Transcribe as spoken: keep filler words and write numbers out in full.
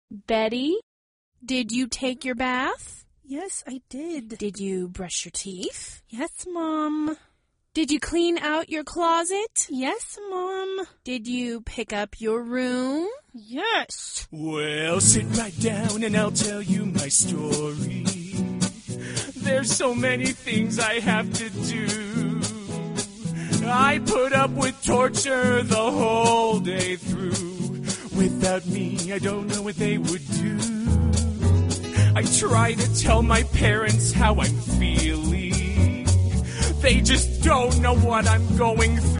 Betty, did you take your bath? Yes, I did. Did you brush your teeth? Yes, Mom. Did you clean out your closet? Yes, Mom. Did you pick up your room? Yes. Well, sit right down and I'll tell you my story. There's so many things I have to do. I put up with torture the whole day through. Without me, I don't know what they would do. I try to tell my parents how I'm feeling. They just don't know what I'm going through.